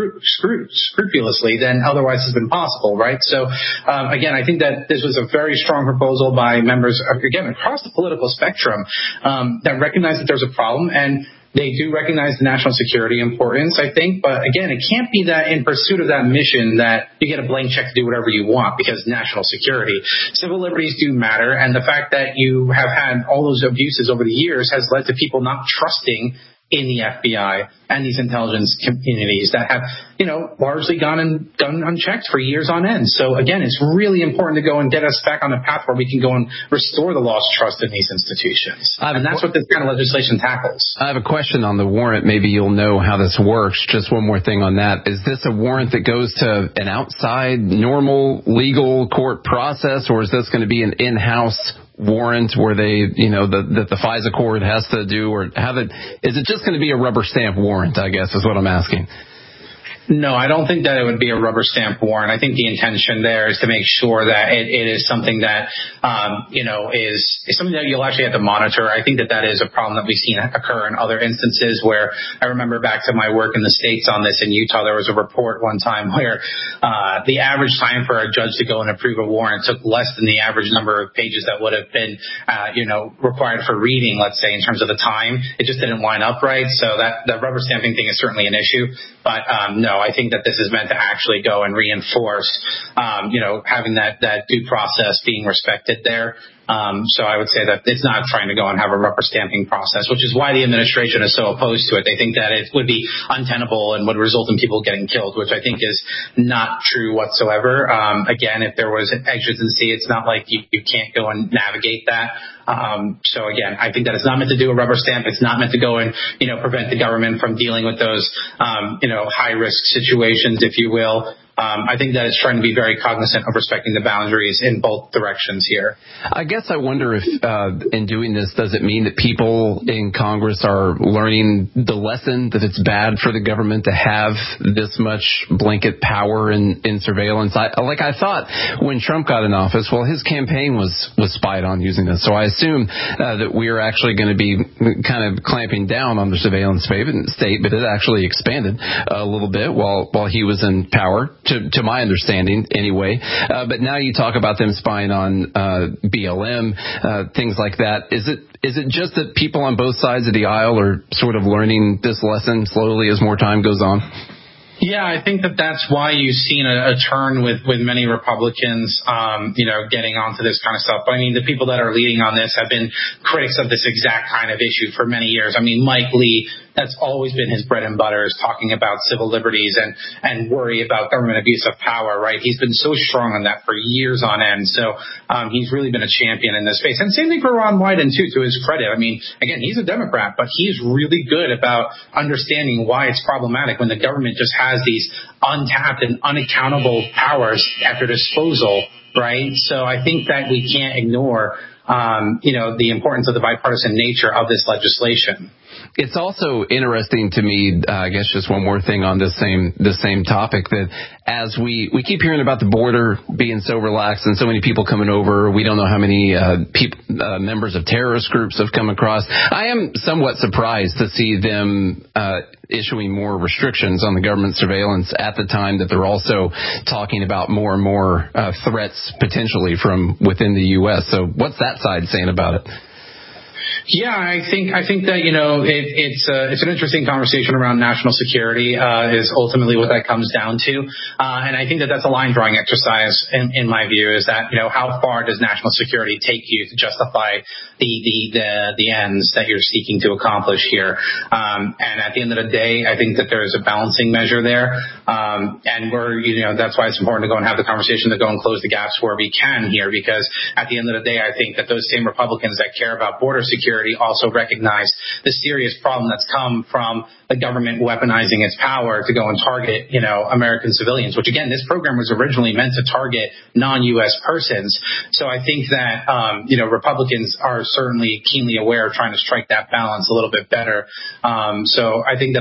scrupulously than otherwise has been possible, right? So again, I think that this was a very strong proposal by members again across the political spectrum that recognize that there's a problem and they do recognize the national security importance, I think. But again, it can't be that in pursuit of that mission that you get a blank check to do whatever you want because national security. Civil liberties do matter. And the fact that you have had all those abuses over the years has led to people not trusting in the FBI and these intelligence communities that have, largely gone unchecked for years on end. So again, it's really important to go and get us back on the path where we can go and restore the lost trust in these institutions. And that's what this kind of legislation tackles. I have a question on the warrant. Maybe you'll know how this works. Just one more thing on that. Is this a warrant that goes to an outside normal legal court process, or is this going to be an in-house warrant where they, that the FISA court has to do, or is it just going to be a rubber stamp warrant, I guess is what I'm asking? No, I don't think that it would be a rubber stamp warrant. I think the intention there is to make sure that it is something that, is something that you'll actually have to monitor. I think that is a problem that we've seen occur in other instances where I remember back to my work in the States on this in Utah, there was a report one time where the average time for a judge to go and approve a warrant took less than the average number of pages that would have been, required for reading, let's say, in terms of the time. It just didn't line up right. So that rubber stamping thing is certainly an issue. But no, I think that this is meant to actually go and reinforce, having that due process being respected there. So I would say that it's not trying to go and have a rubber stamping process, which is why the administration is so opposed to it. They think that it would be untenable and would result in people getting killed, which I think is not true whatsoever. Again, if there was exigency, it's not like you can't go and navigate that. So again, I think that it's not meant to do a rubber stamp. It's not meant to go and, prevent the government from dealing with those, high risk situations, if you will. I think that it's trying to be very cognizant of respecting the boundaries in both directions here. I guess I wonder if in doing this, does it mean that people in Congress are learning the lesson that it's bad for the government to have this much blanket power in surveillance? I thought when Trump got in office, his campaign was spied on using this. So I assume that we are actually going to be kind of clamping down on the surveillance state, but it actually expanded a little bit while he was in power. To my understanding, anyway. But now you talk about them spying on BLM, things like that. Is it just that people on both sides of the aisle are sort of learning this lesson slowly as more time goes on? Yeah, I think that's why you've seen a turn with many Republicans, getting onto this kind of stuff. But I mean, the people that are leading on this have been critics of this exact kind of issue for many years. I mean, Mike Lee, that's always been his bread and butter, is talking about civil liberties and worry about government abuse of power, right? He's been so strong on that for years on end. So he's really been a champion in this space. And same thing for Ron Wyden, too, to his credit. I mean, again, he's a Democrat, but he's really good about understanding why it's problematic when the government just has these untapped and unaccountable powers at their disposal, right? So I think that we can't ignore, the importance of the bipartisan nature of this legislation. It's also interesting to me, I guess just one more thing on this same topic, that as we keep hearing about the border being so relaxed and so many people coming over, we don't know how many members of terrorist groups have come across. I am somewhat surprised to see them issuing more restrictions on the government surveillance at the time that they're also talking about more and more threats potentially from within the U.S. So what's that side saying about it? Yeah, I think that, it's an interesting conversation around national security, is ultimately what that comes down to. And I think that that's a line drawing exercise in my view, is that, how far does national security take you to justify the ends that you're seeking to accomplish here? And at the end of the day, I think that there's a balancing measure there. And that's why it's important to go and have the conversation, to go and close the gaps where we can here, because at the end of the day, I think that those same Republicans that care about border security also recognize the serious problem that's come from the government weaponizing its power to go and target, American civilians, which again, this program was originally meant to target non-U.S. persons. So I think that, Republicans are certainly keenly aware of trying to strike that balance a little bit better. So I think that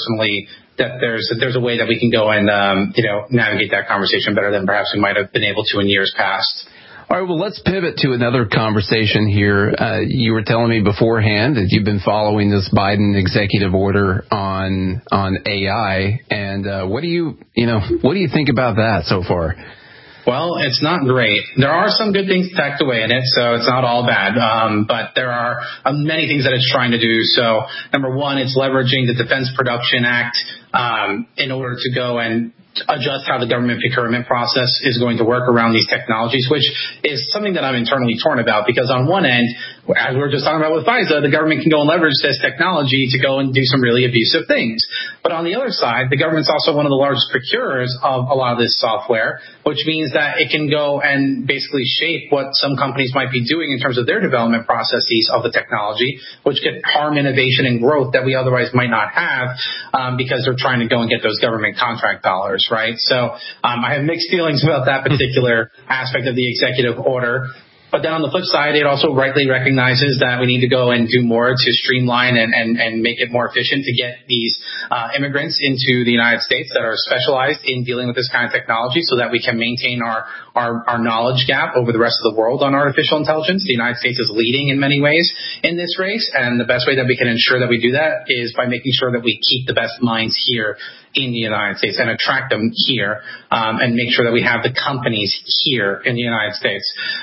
that there's a way that we can go and, navigate that conversation better than perhaps we might have been able to in years past. All right, well, let's pivot to another conversation here. You were telling me beforehand that you've been following this Biden executive order on AI, and what do you think about that so far? Well, it's not great. There are some good things tucked away in it, so it's not all bad. But there are many things that it's trying to do. So, number one, it's leveraging the Defense Production Act in order to go and adjust how the government procurement process is going to work around these technologies, which is something that I'm internally torn about, because on one end, as we were just talking about with FISA, the government can go and leverage this technology to go and do some really abusive things. But on the other side, the government's also one of the largest procurers of a lot of this software, which means that it can go and basically shape what some companies might be doing in terms of their development processes of the technology, which could harm innovation and growth that we otherwise might not have, because they're trying to go and get those government contract dollars. Right. So I have mixed feelings about that particular aspect of the executive order. But then on the flip side, it also rightly recognizes that we need to go and do more to streamline and make it more efficient to get these immigrants into the United States that are specialized in dealing with this kind of technology, so that we can maintain our knowledge gap over the rest of the world on artificial intelligence. The United States is leading in many ways in this race, and the best way that we can ensure that we do that is by making sure that we keep the best minds here in the United States and attract them here, and make sure that we have the companies here in the United States.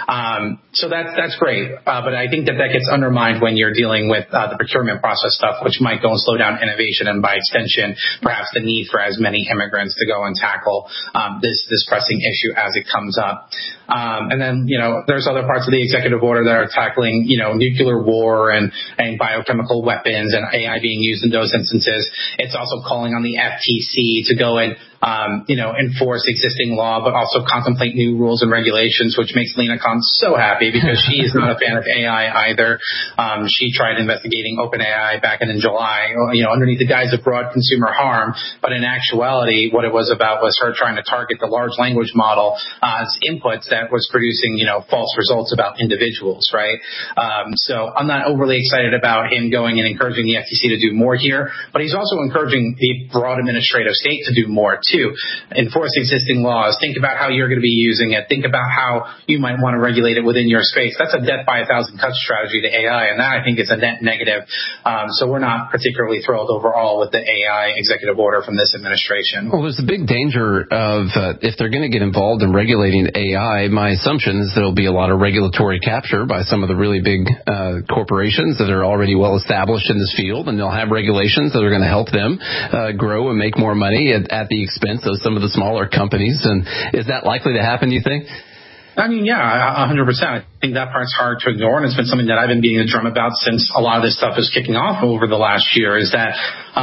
So that's great. But I think that gets undermined when you're dealing with the procurement process stuff, which might go and slow down innovation, and by extension, perhaps the need for as many immigrants to go and tackle this pressing issue as it comes up. And then, there's other parts of the executive order that are tackling, nuclear war and biochemical weapons and AI being used in those instances. It's also calling on the FTC to go and enforce existing law, but also contemplate new rules and regulations, which makes Lena Khan so happy, because she is not a fan of AI either. She tried investigating OpenAI back in July, underneath the guise of broad consumer harm. But in actuality, what it was about was her trying to target the large language model as inputs that was producing, false results about individuals, right? So I'm not overly excited about him going and encouraging the FTC to do more here, but he's also encouraging the broad administrative state to do more too. Enforce existing laws. Think about how you're going to be using it. Think about how you might want to regulate it within your space. That's a death by 1,000 cuts strategy to AI, and that I think is a net negative. So we're not particularly thrilled overall with the AI executive order from this administration. Well, there's a big danger of if they're going to get involved in regulating AI, my assumption is there'll be a lot of regulatory capture by some of the really big corporations that are already well established in this field, and they'll have regulations that are going to help them grow and make more money at the expense of some of the smaller companies. And is that likely to happen, you think? I mean, yeah, 100%. I think that part's hard to ignore, and it's been something that I've been beating the drum about since a lot of this stuff is kicking off over the last year, is that,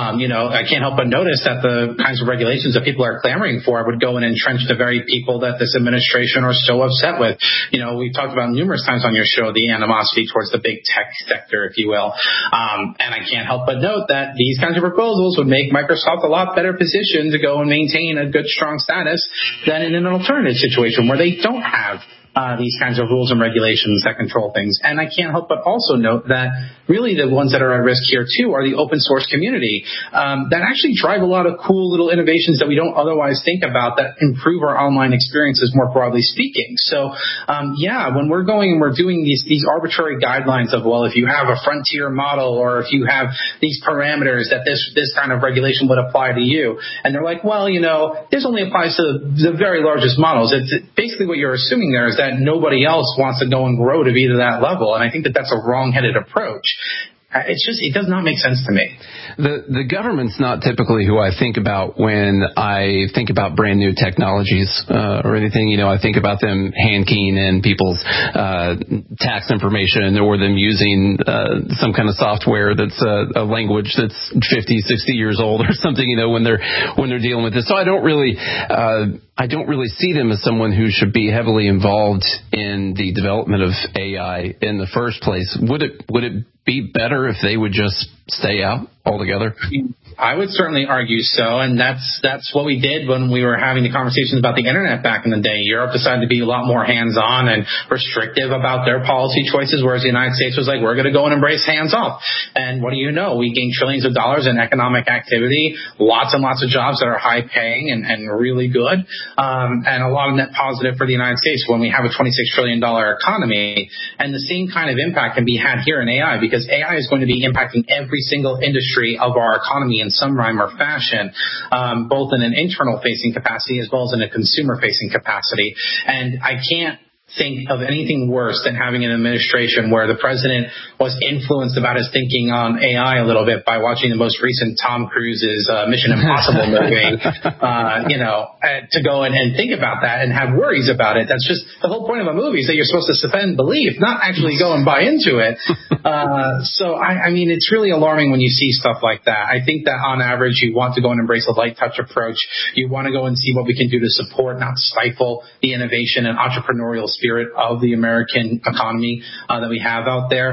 I can't help but notice that the kinds of regulations that people are clamoring for would go and entrench the very people that this administration are so upset with. We've talked about numerous times on your show the animosity towards the big tech sector, if you will. And I can't help but note that these kinds of proposals would make Microsoft a lot better positioned to go and maintain a good, strong status than in an alternative situation where they don't have these kinds of rules and regulations that control things. And I can't help but also note that really the ones that are at risk here too are the open source community that actually drive a lot of cool little innovations that we don't otherwise think about that improve our online experiences more broadly speaking. So when we're going and we're doing these arbitrary guidelines of, well, if you have a frontier model or if you have these parameters that this kind of regulation would apply to you, and they're like, well, this only applies to the very largest models. It's basically what you're assuming there is that nobody else wants to go and grow to be to that level. And I think that that's a wrong-headed approach. It does not make sense to me. The government's not typically who I think about when I think about brand new technologies or anything. I think about them hand keying in people's tax information, or them using some kind of software that's a language that's 50, 60 years old or something. When they're dealing with this. So I don't really see them as someone who should be heavily involved in the development of AI in the first place. Would it be better if they would just stay out altogether? I would certainly argue so, and that's what we did when we were having the conversations about the internet back in the day. Europe decided to be a lot more hands-on and restrictive about their policy choices, whereas the United States was like, we're going to go and embrace hands-off. And what do you know? We gained trillions of dollars in economic activity, lots and lots of jobs that are high-paying and really good, and a lot of net positive for the United States when we have a $26 trillion economy. And the same kind of impact can be had here in AI, because AI is going to be impacting every single industry of our economy in some rhyme or fashion, both in an internal-facing capacity as well as in a consumer-facing capacity. And I can't think of anything worse than having an administration where the president was influenced about his thinking on AI a little bit by watching the most recent Tom Cruise's Mission Impossible movie, to go and think about that and have worries about it. That's just the whole point of a movie, is that you're supposed to suspend belief, not actually go and buy into it. So I mean, it's really alarming when you see stuff like that. I think that on average, you want to go and embrace a light touch approach. You want to go and see what we can do to support, not stifle, the innovation and entrepreneurial spirit of the American economy that we have out there.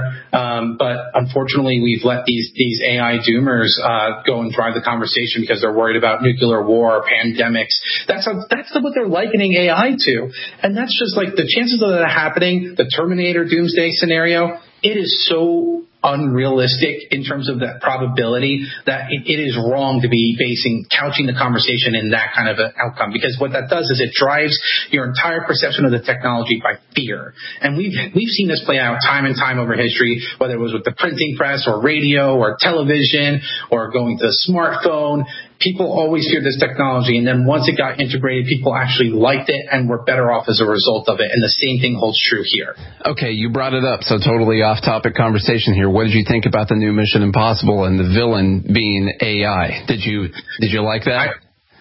But unfortunately, we've let these AI doomers go and drive the conversation because they're worried about nuclear war or pandemics. That's what they're likening AI to. And that's just like the chances of that happening, the Terminator doomsday scenario, it is so unrealistic in terms of that probability that it is wrong to be couching the conversation in that kind of an outcome, because what that does is it drives your entire perception of the technology by fear. And we've seen this play out time and time over history, whether it was with the printing press or radio or television or going to the smartphone. People always feared this technology, and then once it got integrated, people actually liked it and were better off as a result of it. And the same thing holds true here. Okay, you brought it up, so totally off-topic conversation here. What did you think about the new Mission Impossible and the villain being AI? Did you like that?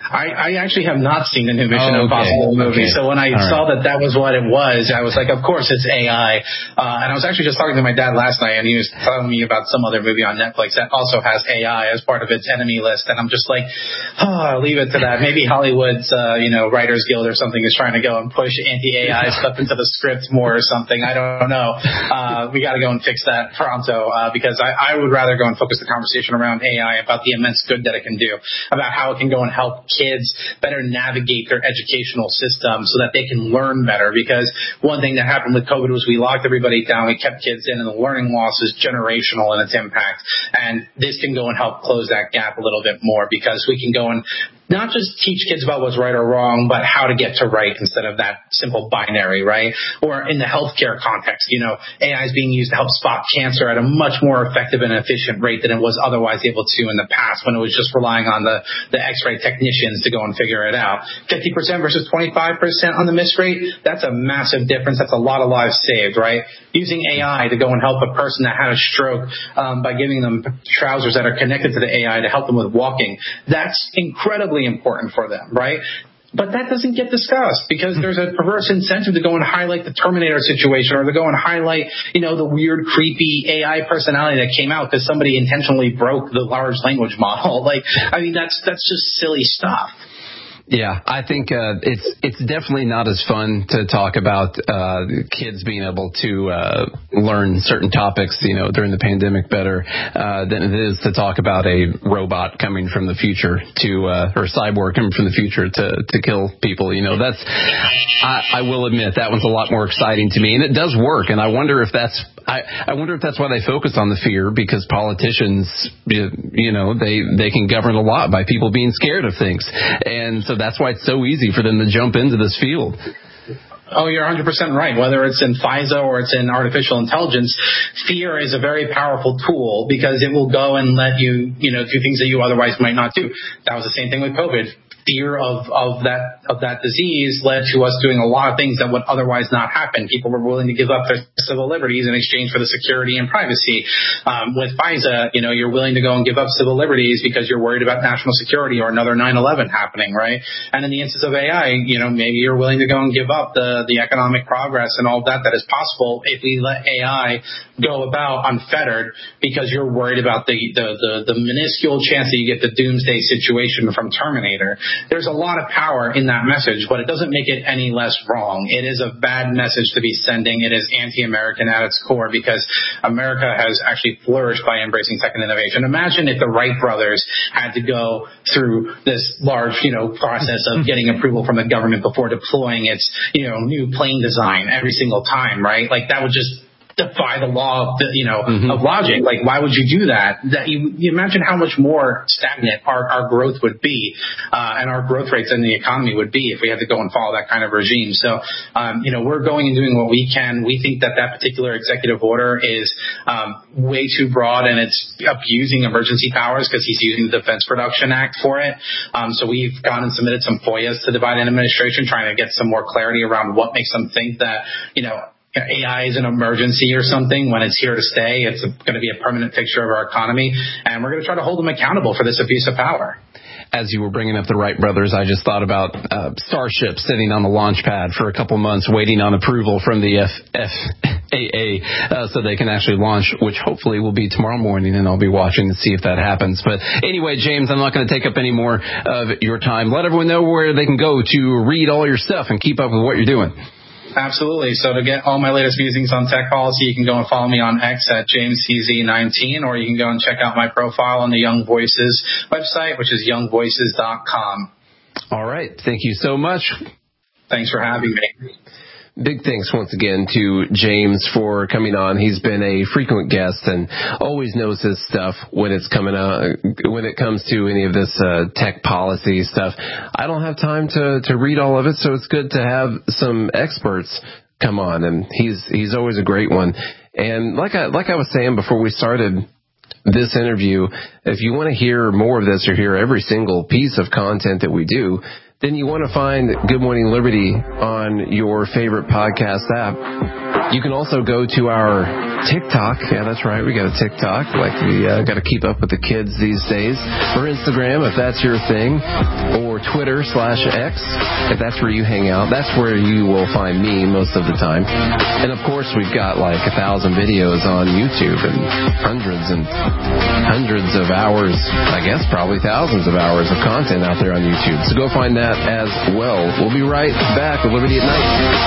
I actually have not seen the new Mission Impossible movie. Okay. So when I saw that was what it was, I was like, of course it's AI. And I was actually just talking to my dad last night, and he was telling me about some other movie on Netflix that also has AI as part of its enemy list. And I'm just like, leave it to that. Maybe Hollywood's, Writers Guild or something is trying to go and push anti-AI stuff into the script more or something. I don't know. We got to go and fix that pronto, because I would rather go and focus the conversation around AI, about the immense good that it can do, about how it can go and help kids better navigate their educational system so that they can learn better. Because one thing that happened with COVID was we locked everybody down, we kept kids in, and the learning loss is generational in its impact. And this can go and help close that gap a little bit more, because we can go and not just teach kids about what's right or wrong, but how to get to right instead of that simple binary, right? Or in the healthcare context, AI is being used to help spot cancer at a much more effective and efficient rate than it was otherwise able to in the past, when it was just relying on the X-ray technicians to go and figure it out. 50% versus 25% on the miss rate, that's a massive difference. That's a lot of lives saved, right? Using AI to go and help a person that had a stroke by giving them trousers that are connected to the AI to help them with walking, that's incredibly important for them, right? But that doesn't get discussed because there's a perverse incentive to go and highlight the Terminator situation, or to go and highlight, the weird, creepy AI personality that came out because somebody intentionally broke the large language model. That's just silly stuff. Yeah, I think it's definitely not as fun to talk about kids being able to learn certain topics, during the pandemic better than it is to talk about a robot coming from the future or cyborg coming from the future to kill people. I will admit that one's a lot more exciting to me, and it does work. And I wonder if that's why they focus on the fear, because politicians, they can govern a lot by people being scared of things, and so that's why it's so easy for them to jump into this field. Oh, you're 100% right. Whether it's in FISA or it's in artificial intelligence, fear is a very powerful tool, because it will go and let you, do things that you otherwise might not do. That was the same thing with COVID. fear of that disease led to us doing a lot of things that would otherwise not happen. People were willing to give up their civil liberties in exchange for the security and privacy. With FISA, you're willing to go and give up civil liberties because you're worried about national security or another 9/11 happening, right? And in the instance of AI, maybe you're willing to go and give up the economic progress and all that is possible if we let AI go about unfettered, because you're worried about the minuscule chance that you get the doomsday situation from Terminator. There's a lot of power in that message, but it doesn't make it any less wrong. It is a bad message to be sending. It is anti-American at its core, because America has actually flourished by embracing tech and innovation. Imagine if the Wright brothers had to go through this large, process of getting approval from the government before deploying its, new plane design every single time, right? Like, that would just defy the law of of logic. Like, why would you do that? That you imagine how much more stagnant our growth would be, and our growth rates in the economy would be if we had to go and follow that kind of regime. So, we're going and doing what we can. We think that particular executive order is way too broad, and it's abusing emergency powers because he's using the Defense Production Act for it. So we've gone and submitted some FOIAs to the Biden administration, trying to get some more clarity around what makes them think that, AI is an emergency or something when it's here to stay. It's going to be a permanent fixture of our economy, and we're going to try to hold them accountable for this abuse of power. As you were bringing up the Wright brothers, I just thought about Starship sitting on the launch pad for a couple months waiting on approval from the FAA so they can actually launch, which hopefully will be tomorrow morning, and I'll be watching to see if that happens. But anyway, James, I'm not going to take up any more of your time. Let everyone know where they can go to read all your stuff and keep up with what you're doing. Absolutely. So to get all my latest musings on tech policy, you can go and follow me on X at JamesCZ19, or you can go and check out my profile on the Young Voices website, which is youngvoices.com. All right. Thank you so much. Thanks for having me. Big thanks once again to James for coming on. He's been a frequent guest and always knows his stuff when it's coming out, when it comes to any of this tech policy stuff. I don't have time to read all of it, so it's good to have some experts come on, and he's always a great one. And like I was saying before we started this interview, if you want to hear more of this or hear every single piece of content that we do, then you want to find Good Morning Liberty on your favorite podcast app. You can also go to our TikTok. Yeah, that's right. We got a TikTok. Like, we got to keep up with the kids these days. Or Instagram, if that's your thing. Or Twitter/X, if that's where you hang out. That's where you will find me most of the time. And, of course, we've got like 1,000 videos on YouTube and hundreds of hours, I guess probably thousands of hours of content out there on YouTube. So go find that as well. We'll be right back with Liberty at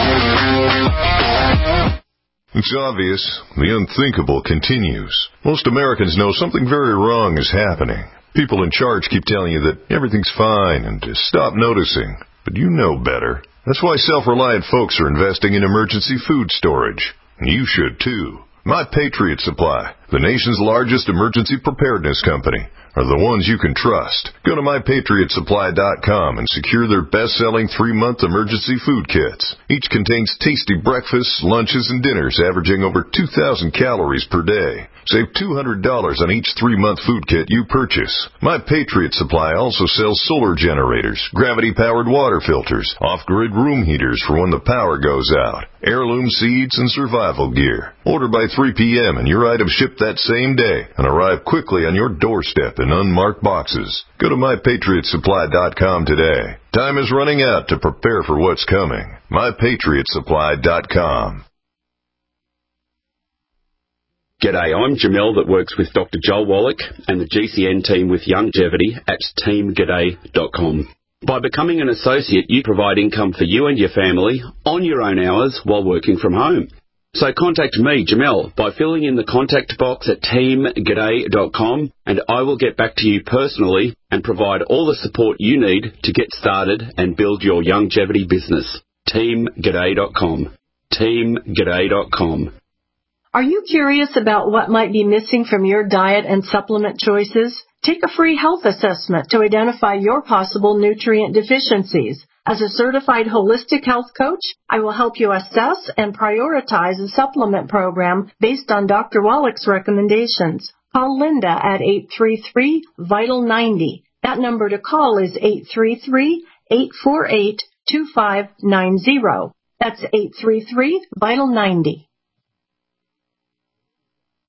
Night. It's obvious. The unthinkable continues. Most Americans know something very wrong is happening. People in charge keep telling you that everything's fine and to stop noticing. But you know better. That's why self-reliant folks are investing in emergency food storage. You should too. My Patriot Supply, the nation's largest emergency preparedness company, are the ones you can trust. Go to MyPatriotSupply.com and secure their best-selling 3-month emergency food kits. Each contains tasty breakfasts, lunches, and dinners averaging over 2,000 calories per day. Save $200 on each 3-month food kit you purchase. My Patriot Supply also sells solar generators, gravity-powered water filters, off-grid room heaters for when the power goes out, heirloom seeds, and survival gear. Order by 3 p.m. and your items ship that same day and arrive quickly on your doorstep in unmarked boxes. Go to MyPatriotSupply.com today. Time is running out to prepare for what's coming. MyPatriotSupply.com. G'day, I'm Jamel that works with Dr. Joel Wallach and the GCN team with Youngevity at teamg'day.com. By becoming an associate, you provide income for you and your family on your own hours while working from home. So contact me, Jamel, by filling in the contact box at teamg'day.com, and I will get back to you personally and provide all the support you need to get started and build your Youngevity business. teamg'day.com. teamg'day.com. Are you curious about what might be missing from your diet and supplement choices? Take a free health assessment to identify your possible nutrient deficiencies. As a certified holistic health coach, I will help you assess and prioritize a supplement program based on Dr. Wallach's recommendations. Call Linda at 833-VITAL-90. That number to call is 833-848-2590. That's 833-VITAL-90.